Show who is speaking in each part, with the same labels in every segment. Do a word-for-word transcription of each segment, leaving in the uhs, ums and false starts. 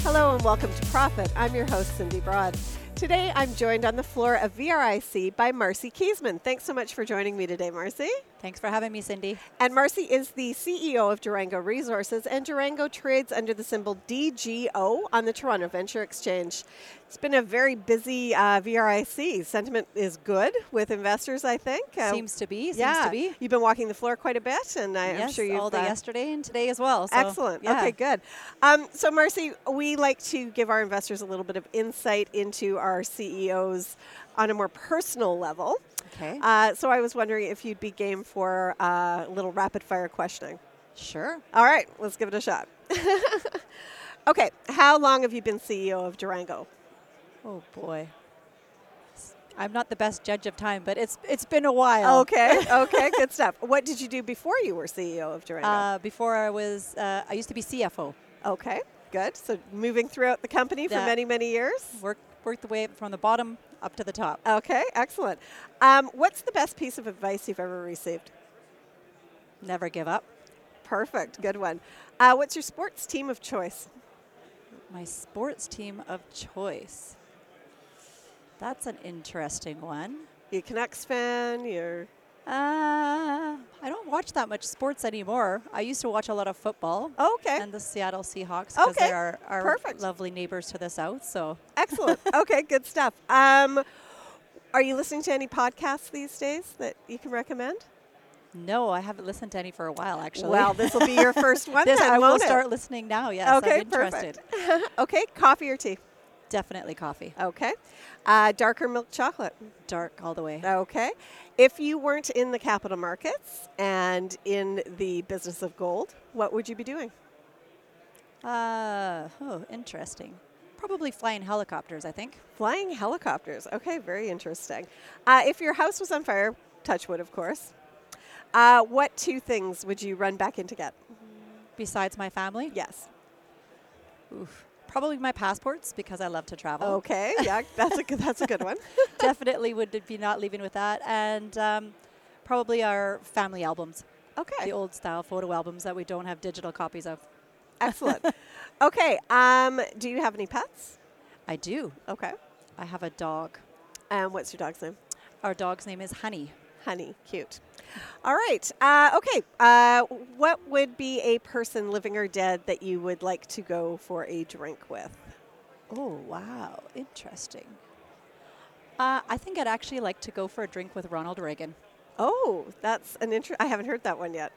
Speaker 1: Hello and welcome to Profit. I'm your host, Cindy Broad. Today, I'm joined on the floor of V R I C by Marcy Kiesman. Thanks so much for joining me today, Marcy.
Speaker 2: Thanks for having me, Cindy.
Speaker 1: And Marcy is the C E O of Durango Resources, and Durango trades under the symbol D G O on the Toronto Venture Exchange. It's been a very busy uh, V R I C. Sentiment is good with investors, I think.
Speaker 2: Uh, seems to be. Seems
Speaker 1: yeah.
Speaker 2: to be.
Speaker 1: You've been walking the floor quite a bit, and I,
Speaker 2: yes,
Speaker 1: I'm sure you've
Speaker 2: all day
Speaker 1: uh,
Speaker 2: yesterday and today as well. So,
Speaker 1: excellent.
Speaker 2: Yeah.
Speaker 1: Okay, good. Um, so, Marcy, we like to give our investors a little bit of insight into our C E Os on a more personal level.
Speaker 2: Okay.
Speaker 1: Uh, so I was wondering if you'd be game for uh, a little rapid fire questioning.
Speaker 2: Sure.
Speaker 1: All right, let's give it a shot. Okay, how long have you been C E O of Durango?
Speaker 2: Oh boy. I'm not the best judge of time, but it's it's been a while.
Speaker 1: Okay, okay, good stuff. What did you do before you were C E O of Durango?
Speaker 2: Uh, before I was, uh, I used to be C F O.
Speaker 1: Okay, good. So moving throughout the company for
Speaker 2: That
Speaker 1: many, many years?
Speaker 2: Worked, worked the way from the bottom up to the top.
Speaker 1: Okay, excellent. Um, what's the best piece of advice you've ever received?
Speaker 2: Never give up.
Speaker 1: Perfect, good one. Uh, what's your sports team of choice?
Speaker 2: My sports team of choice. That's an interesting one.
Speaker 1: You a Canucks fan? You're
Speaker 2: Uh, I don't watch that much sports anymore. I used to watch a lot of football.
Speaker 1: okay.
Speaker 2: And the Seattle Seahawks because
Speaker 1: Okay,
Speaker 2: they're our, our
Speaker 1: perfect.
Speaker 2: lovely neighbors to the south. So
Speaker 1: Excellent. Okay, good stuff. Um, are you listening to any podcasts these days that you can recommend?
Speaker 2: no, I haven't listened to any for a while, actually.
Speaker 1: Well, this will be your first one.
Speaker 2: this
Speaker 1: then,
Speaker 2: I will
Speaker 1: won't it?
Speaker 2: start listening now. Yes,
Speaker 1: Okay,
Speaker 2: I'm interested.
Speaker 1: perfect. Okay, coffee or tea?
Speaker 2: Definitely coffee.
Speaker 1: Okay. Uh, dark or milk chocolate?
Speaker 2: Dark all the way.
Speaker 1: Okay. If you weren't in the capital markets and in the business of gold, what would you be doing?
Speaker 2: Uh, oh, interesting. Probably flying helicopters, I think.
Speaker 1: Flying helicopters. Okay, very interesting. Uh, if your house was on fire, touch wood, of course, uh, what two things would you run back in to get?
Speaker 2: Besides my family?
Speaker 1: Yes.
Speaker 2: Oof. Probably my passports because I love to travel.
Speaker 1: Okay, yeah, that's a good, that's a good one.
Speaker 2: Definitely would be not leaving with that. And um, probably our family albums.
Speaker 1: Okay,
Speaker 2: The old style photo albums that we don't have digital copies of.
Speaker 1: excellent. Okay, um, do you have any pets?
Speaker 2: I do.
Speaker 1: Okay,
Speaker 2: I have a dog.
Speaker 1: and what's your dog's name?
Speaker 2: Our dog's name is Honey.
Speaker 1: Honey, cute. All right. Uh, okay. Uh, what would be a person, living or dead, that you would like to go for a drink with?
Speaker 2: Oh, wow. Interesting. Uh, I think I'd actually like to go for a drink with Ronald Reagan.
Speaker 1: Oh, that's an interest. I haven't heard that one yet.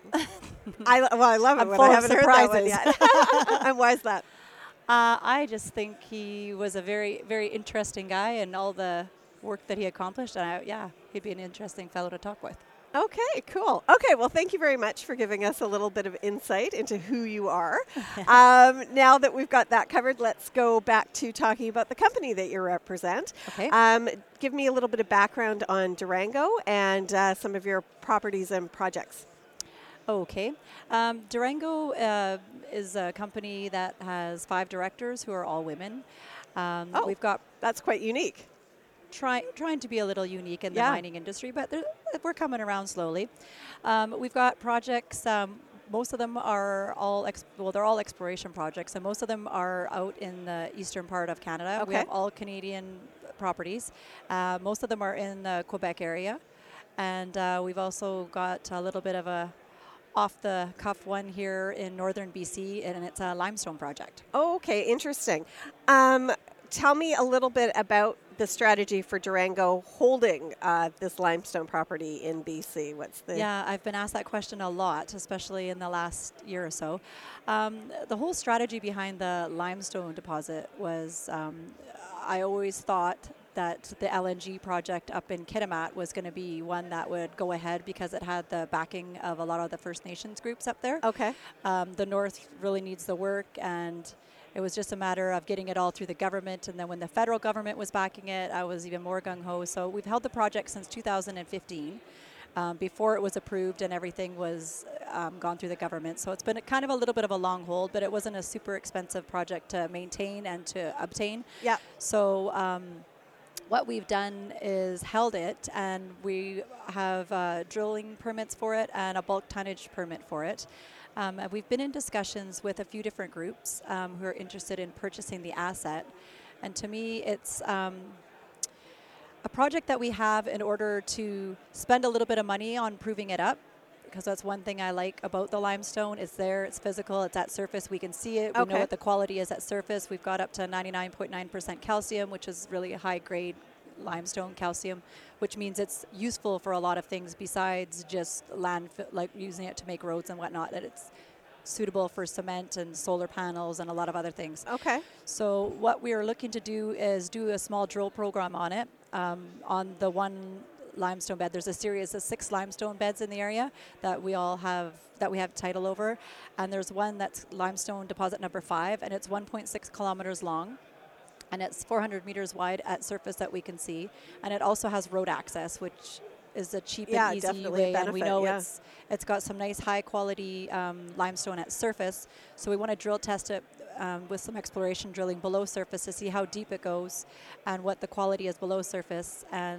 Speaker 1: I well, I love it
Speaker 2: I'm
Speaker 1: when
Speaker 2: full
Speaker 1: I
Speaker 2: of
Speaker 1: haven't heard that one
Speaker 2: surprises.
Speaker 1: yet. And why is that?
Speaker 2: Uh, I just think he was a very, very interesting guy and all the work that he accomplished. And I, yeah, he'd be an interesting fellow to talk with.
Speaker 1: Okay, cool. Okay, well, thank you very much for giving us a little bit of insight into who you are. um, now that we've got that covered, let's go back to talking about the company that you represent.
Speaker 2: Okay.
Speaker 1: Um, give me a little bit of background on Durango and uh, some of your properties and projects.
Speaker 2: Okay. Um, Durango uh, is a company that has five directors who are all women. Um,
Speaker 1: Oh.
Speaker 2: We've got
Speaker 1: That's quite unique.
Speaker 2: Try, trying to be a little unique in the
Speaker 1: Yeah.
Speaker 2: mining industry, but there- we're coming around slowly. Um, we've got projects. Um, most of them are all ex- well, they're all exploration projects, and most of them are out in the eastern part of Canada. We
Speaker 1: Okay.
Speaker 2: have all Canadian properties. Uh, most of them are in the Quebec area, and uh, we've also got a little bit of a off-the-cuff one here in northern B C, and it's a limestone project.
Speaker 1: Oh, okay, interesting. Um, tell me a little bit about the strategy for Durango holding uh, this limestone property in B C. What's the
Speaker 2: Yeah, I've been asked that question a lot, especially in the last year or so. Um, the whole strategy behind the limestone deposit was um, I always thought that the L N G project up in Kitimat was going to be one that would go ahead because it had the backing of a lot of the First Nations groups up there.
Speaker 1: Okay.
Speaker 2: Um, the North really needs the work, and it was just a matter of getting it all through the government. And then when the federal government was backing it, I was even more gung-ho. So we've held the project since two thousand fifteen, um, before it was approved and everything was um, gone through the government. So it's been a kind of a little bit of a long hold, but it wasn't a super expensive project to maintain and to obtain.
Speaker 1: Yeah.
Speaker 2: So um, what we've done is held it, and we have uh, drilling permits for it and a bulk tonnage permit for it. Um, and we've been in discussions with a few different groups um, who are interested in purchasing the asset. And to me, it's um, a project that we have in order to spend a little bit of money on proving it up, because that's one thing I like about the limestone. It's there, it's physical, it's at surface, we can see it, we
Speaker 1: Okay.
Speaker 2: know what the quality is at surface. We've got up to ninety-nine point nine percent calcium, which is really a high grade limestone calcium, which means it's useful for a lot of things besides just landfill, like using it to make roads and whatnot, that it's suitable for cement and solar panels and a lot of other things.
Speaker 1: Okay.
Speaker 2: So what we are looking to do is do a small drill program on it. Um, on the one limestone bed, there's a series of six limestone beds in the area that we all have, that we have title over. And there's one that's limestone deposit number five, and it's one point six kilometers long. And it's four hundred meters wide at surface that we can see. And it also has road access, which is a cheap
Speaker 1: Yeah,
Speaker 2: and easy
Speaker 1: definitely a
Speaker 2: way. And we
Speaker 1: benefit,
Speaker 2: know
Speaker 1: yeah.
Speaker 2: it's it's got some nice high quality um, limestone at surface. So we want to drill test it um, with some exploration drilling below surface to see how deep it goes and what the quality is below surface. And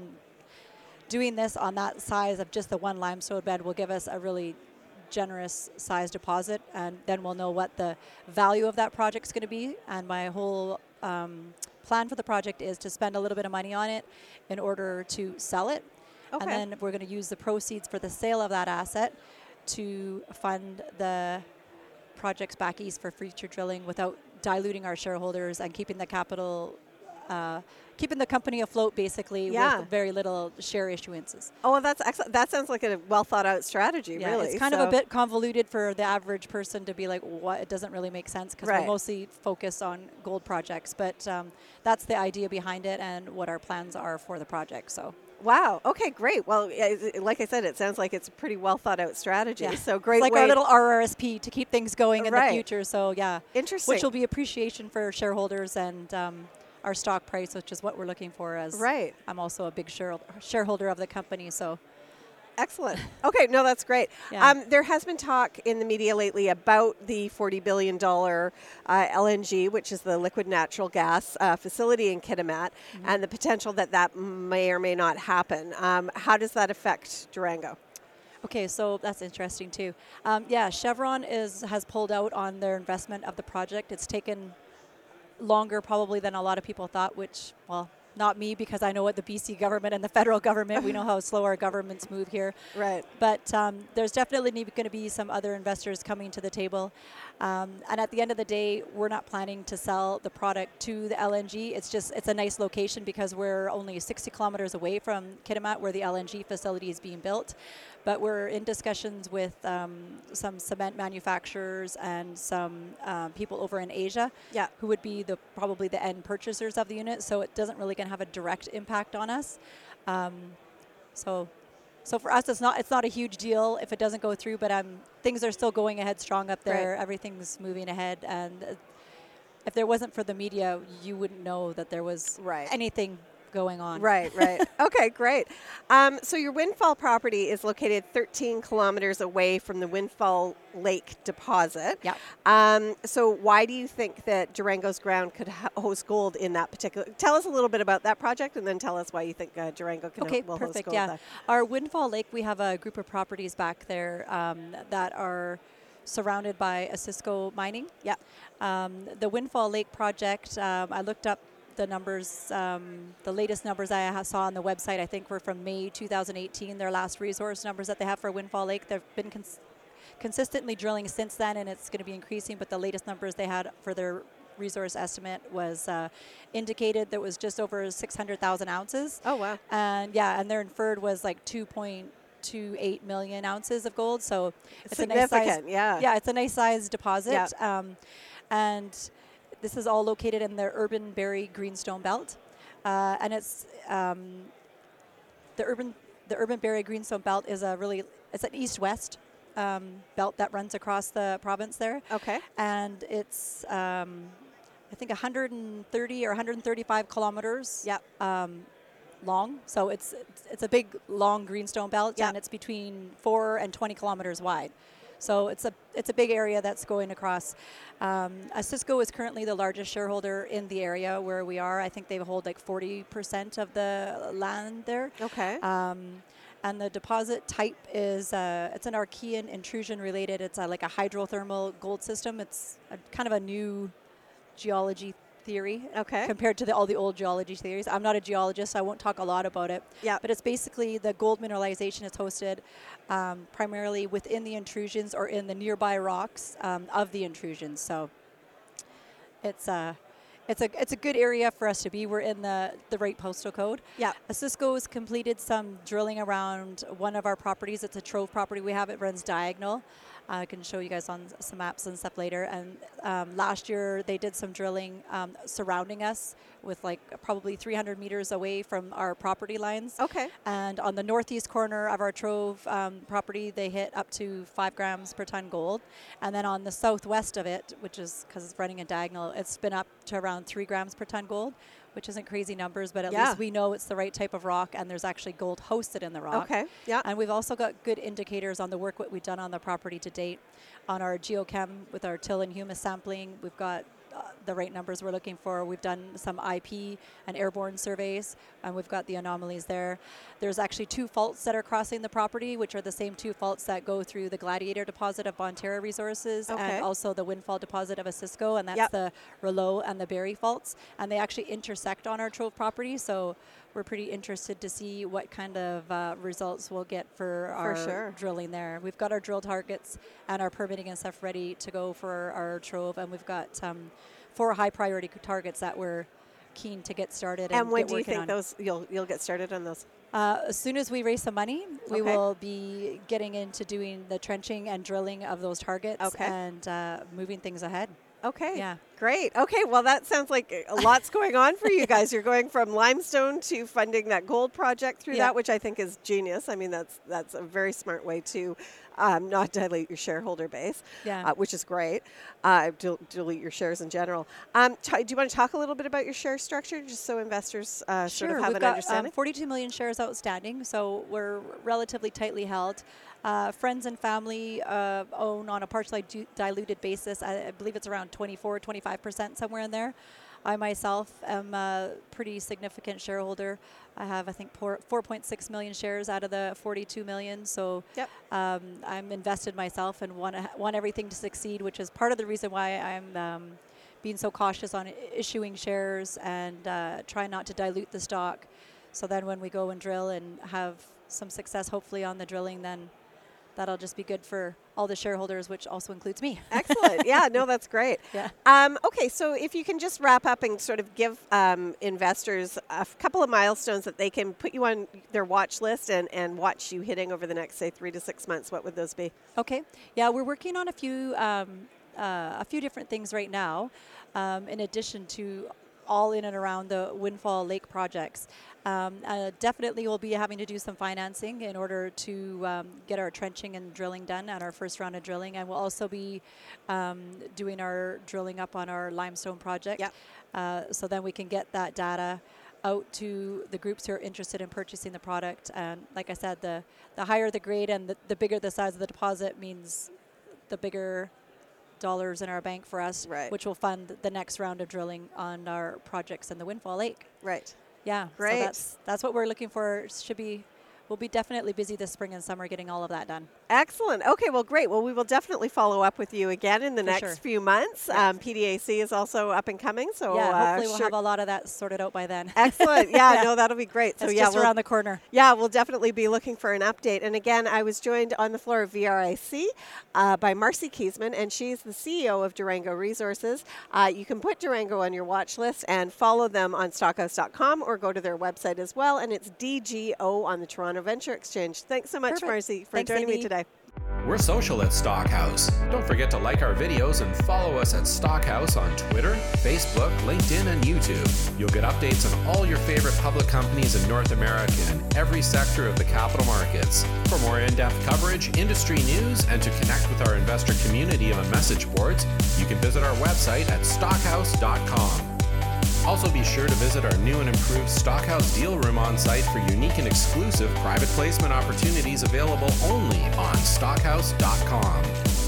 Speaker 2: doing this on that size of just the one limestone bed will give us a really generous size deposit, and then we'll know what the value of that project is going to be. And my whole um, plan for the project is to spend a little bit of money on it in order to sell it.
Speaker 1: Okay.
Speaker 2: And then we're going to use the proceeds for the sale of that asset to fund the projects back east for future drilling without diluting our shareholders and keeping the capital, uh, keeping the company afloat basically
Speaker 1: Yeah.
Speaker 2: with very little share issuances.
Speaker 1: Oh, well, that's excellent. That sounds like a well thought out strategy,
Speaker 2: Yeah,
Speaker 1: really.
Speaker 2: it's kind
Speaker 1: So-
Speaker 2: of a bit convoluted for the average person to be like, what? It doesn't really make sense because
Speaker 1: Right.
Speaker 2: we're mostly focused on gold projects. But um, that's the idea behind it and what our plans are for the project. So.
Speaker 1: Wow. Okay, great. Well, yeah, it- like I said, it sounds like it's a pretty well thought out strategy.
Speaker 2: Yeah.
Speaker 1: So great
Speaker 2: It's like
Speaker 1: way
Speaker 2: our little R R S P to keep things going in
Speaker 1: Right.
Speaker 2: the future. So yeah,
Speaker 1: Interesting.
Speaker 2: which will be appreciation for shareholders and um, our stock price, which is what we're looking for. As
Speaker 1: Right.
Speaker 2: I'm also a big share- shareholder of the company, so
Speaker 1: Excellent. Okay, no, that's great.
Speaker 2: Yeah.
Speaker 1: Um, there has been talk in the media lately about the forty billion dollars uh, L N G, which is the liquid natural gas uh, facility in Kitimat,
Speaker 2: Mm-hmm.
Speaker 1: and the potential that that may or may not happen. Um, how does that affect Durango?
Speaker 2: okay, so that's interesting too. Um, yeah, Chevron is has pulled out on their investment of the project. It's taken longer probably than a lot of people thought, which, well, not me, because I know what the B C government and the federal government, we know how slow our governments move here.
Speaker 1: Right.
Speaker 2: But um, there's definitely going to be some other investors coming to the table. Um, and at the end of the day, we're not planning to sell the product to the L N G. It's just, it's a nice location because we're only sixty kilometers away from Kitimat where the L N G facility is being built. But we're in discussions with um, some cement manufacturers and some um, people over in Asia
Speaker 1: Yeah.
Speaker 2: who would be the probably the end purchasers of the unit. So it doesn't really going to have a direct impact on us. Um, so, so for us, it's not it's not a huge deal if it doesn't go through. But um, things are still going ahead strong up there.
Speaker 1: Right.
Speaker 2: Everything's moving ahead, and uh, if there wasn't for the media, you wouldn't know that there was
Speaker 1: Right.
Speaker 2: anything going on.
Speaker 1: Right, right. Okay, great. Um, so your Windfall property is located thirteen kilometers away from the Windfall Lake deposit.
Speaker 2: Yeah.
Speaker 1: Um, so why do you think that Durango's ground could ho- host gold in that particular? Tell us a little bit about that project, and then tell us why you think uh, Durango can
Speaker 2: Okay,
Speaker 1: will host
Speaker 2: perfect.
Speaker 1: gold
Speaker 2: Yeah,
Speaker 1: there.
Speaker 2: our Windfall Lake, we have a group of properties back there um, that are surrounded by Osisko mining.
Speaker 1: Yeah.
Speaker 2: Um, the Windfall Lake project, um, I looked up the numbers, um, the latest numbers I ha- saw on the website, I think were from May two thousand eighteen, their last resource numbers that they have for Windfall Lake. They've been cons- consistently drilling since then, and it's going to be increasing, but the latest numbers they had for their resource estimate was uh, indicated that was just over six hundred thousand ounces.
Speaker 1: Oh, wow.
Speaker 2: And yeah, and their inferred was like two point two eight million ounces of gold. So it's a nice
Speaker 1: Significant,
Speaker 2: size,
Speaker 1: yeah.
Speaker 2: yeah, it's a nice size deposit.
Speaker 1: Yeah.
Speaker 2: Um, and this is all located in the Urban Berry Greenstone Belt, uh, and it's um, the urban the Urban Berry Greenstone Belt is a really it's an east-west um, belt that runs across the province there,
Speaker 1: Okay.
Speaker 2: and it's um, I think one hundred thirty or one hundred thirty-five kilometers.
Speaker 1: Yeah.
Speaker 2: Um, long, so it's, it's it's a big long greenstone belt,
Speaker 1: Yeah.
Speaker 2: and it's between four and twenty kilometers wide. So it's a it's a big area that's going across. Um, Osisko is currently the largest shareholder in the area where we are. I think they hold like forty percent of the land there.
Speaker 1: Okay.
Speaker 2: Um, And the deposit type is, uh, it's an Archean intrusion related. It's uh, like a hydrothermal gold system. It's a, kind of a new geology theory
Speaker 1: Okay.
Speaker 2: compared to the, all the old geology theories. I'm not a geologist, so I won't talk a lot about it.
Speaker 1: Yeah.
Speaker 2: But it's basically the gold mineralization is hosted um, primarily within the intrusions or in the nearby rocks um, of the intrusions. So it's a, it's a it's a good area for us to be. We're in the, the right postal code.
Speaker 1: Yeah.
Speaker 2: Osisko has completed some drilling around one of our properties. It's a trove property we have. It runs diagonal. Uh, I can show you guys on some maps and stuff later. And um, last year they did some drilling um, surrounding us with like probably three hundred meters away from our property lines.
Speaker 1: Okay.
Speaker 2: And on the northeast corner of our Trove um, property, they hit up to five grams per ton gold. And then on the southwest of it, which is because it's running a diagonal, it's been up to around three grams per ton gold, which isn't crazy numbers, but at
Speaker 1: Yeah.
Speaker 2: least we know it's the right type of rock and there's actually gold hosted in the rock.
Speaker 1: Okay. Yeah.
Speaker 2: And we've also got good indicators on the work what we've done on the property to date. On our geochem with our till and humus sampling, we've got uh, the right numbers we're looking for. We've done some I P and airborne surveys, and we've got the anomalies there. There's actually two faults that are crossing the property, which are the same two faults that go through the Gladiator deposit of Bonterra Resources
Speaker 1: Okay.
Speaker 2: and also the Windfall deposit of Osisko, and that's
Speaker 1: Yep.
Speaker 2: the Rouleau and the Berry faults. And they actually intersect on our Trove property, so we're pretty interested to see what kind of uh, results we'll get for, our
Speaker 1: sure.
Speaker 2: drilling there. We've got our drill targets and our permitting and stuff ready to go for our Trove, and we've got um, four high priority targets that we're keen to get started. And,
Speaker 1: And when
Speaker 2: get
Speaker 1: do you
Speaker 2: working
Speaker 1: think
Speaker 2: on.
Speaker 1: those you'll you'll get started on those?
Speaker 2: Uh, as soon as we raise some money, we
Speaker 1: Okay.
Speaker 2: will be getting into doing the trenching and drilling of those targets
Speaker 1: Okay.
Speaker 2: and uh, moving things ahead.
Speaker 1: Okay.
Speaker 2: Yeah.
Speaker 1: Great. Okay. Well, that sounds like a lot's going on for you guys. You're going from limestone to funding that gold project through
Speaker 2: Yeah.
Speaker 1: that, which I think is genius. I mean, that's that's a very smart way to um, not dilute your shareholder base,
Speaker 2: Yeah.
Speaker 1: uh, which is great. Uh, dil- dilute your shares in general. Um, t- do you want to talk a little bit about your share structure, just so investors uh, sort
Speaker 2: Sure,
Speaker 1: of have
Speaker 2: we've
Speaker 1: an
Speaker 2: got
Speaker 1: understanding?
Speaker 2: um, forty-two million shares outstanding, so we're relatively tightly held. Uh, friends and family uh, own on a partially du- diluted basis. I, I believe it's around twenty-four, twenty-five percent somewhere in there. I myself am a pretty significant shareholder. I have, I think, four point six million shares out of the forty-two million. So
Speaker 1: Yep.
Speaker 2: um, I'm invested myself and want want everything to succeed, which is part of the reason why I'm um, being so cautious on I- issuing shares and uh, try not to dilute the stock. So then when we go and drill and have some success, hopefully on the drilling, then that'll just be good for all the shareholders, which also includes me.
Speaker 1: Excellent. Yeah, no, that's great.
Speaker 2: Yeah.
Speaker 1: Um, okay, so if you can just wrap up and sort of give um, investors a f- couple of milestones that they can put you on their watch list and, and watch you hitting over the next, say, three to six months, what would those be?
Speaker 2: Okay. Yeah, we're working on a few um, uh, a few different things right now, um, in addition to all in and around the Windfall Lake projects. Um, uh, definitely we'll be having to do some financing in order to um, get our trenching and drilling done at our first round of drilling, and we'll also be um, doing our drilling up on our limestone project.
Speaker 1: Yep.
Speaker 2: Uh, so then we can get that data out to the groups who are interested in purchasing the product. And like I said, the, the higher the grade and the, the bigger the size of the deposit means the bigger dollars in our bank for us,
Speaker 1: Right.
Speaker 2: which will fund the next round of drilling on our projects in the Windfall Lake.
Speaker 1: Right.
Speaker 2: Yeah,
Speaker 1: Great.
Speaker 2: So that's that's what we're looking for. Should be, we'll be definitely busy this spring and summer getting all of that done.
Speaker 1: Excellent. Okay, well, great. Well, we will definitely follow up with you again in the
Speaker 2: For
Speaker 1: next
Speaker 2: sure.
Speaker 1: few months.
Speaker 2: Yeah.
Speaker 1: Um, P D A C is also up and coming, so
Speaker 2: yeah,
Speaker 1: uh,
Speaker 2: hopefully we'll
Speaker 1: sure-
Speaker 2: have a lot of that sorted out by then.
Speaker 1: Excellent. Yeah,
Speaker 2: Yeah.
Speaker 1: no, that'll be great. So
Speaker 2: It's
Speaker 1: yeah,
Speaker 2: just
Speaker 1: we'll,
Speaker 2: around the corner.
Speaker 1: yeah, we'll definitely be looking for an update. And again, I was joined on the floor of V R I C uh, by Marcy Kiesman, and she's the C E O of Durango Resources. Uh, you can put Durango on your watch list and follow them on stockhouse dot com or go to their website as well. And it's D G O on the Toronto Venture Exchange. Thanks so much,
Speaker 2: Perfect.
Speaker 1: Marcy, for
Speaker 2: Thanks,
Speaker 1: joining me
Speaker 2: Amy.
Speaker 1: today.
Speaker 3: We're social at Stockhouse. Don't forget to like our videos and follow us at Stockhouse on Twitter, Facebook, LinkedIn, and YouTube. You'll get updates on all your favorite public companies in North America and every sector of the capital markets. For more in-depth coverage, industry news, and to connect with our investor community on message boards, you can visit our website at stockhouse dot com. Also be sure to visit our new and improved Stockhouse Deal Room on site for unique and exclusive private placement opportunities available only on stockhouse dot com.